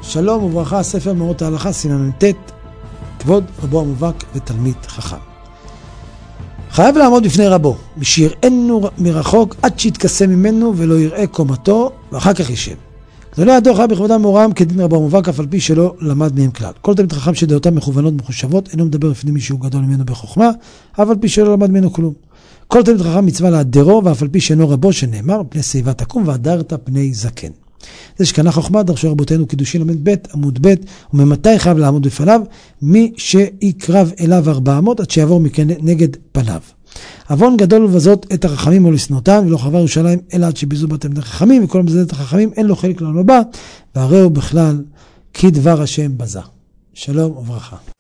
שלום וברכה, ספר מאורות ההלכה, סימן ט', כבוד רבו המובהק ותלמיד חכם. חייב לעמוד בפני רבו, שיראנו מרחוק עד שיתכסה ממנו ולא יראה קומתו, ואחר כך יישב. גדולי הדור חייב בכבודם ומורם כדין רבו המובהק, אף על פי שלא למד מהם כלל. כל תלמיד חכם שדעותיו מכוונות ומחושבות, אינו מדבר לפני מישהו גדול ממנו בחוכמה, אף על פי שלא למד ממנו כלום. כל תלמיד חכם מצווה להדרו, ואף על פי שאינו רבו, שנאמר, פני שיבה תקום והדרת פני זקן. זה שקנה חוכמה, דרשו רבותינו קידושין ל"ב עמוד ב', וממתי חייב לעמוד בפניו? מי שיקרב אליו 400 עד שיעבור נגד פניו. עוון גדול ובזאת את החכמים או לשנותם, ולא חבר ירושלים אלא עד שביזו בתלמידי החכמים, וכל המבזה את החכמים אין לו חלק לעולם הבא, והרי הוא בכלל כדבר השם בזה. שלום וברכה.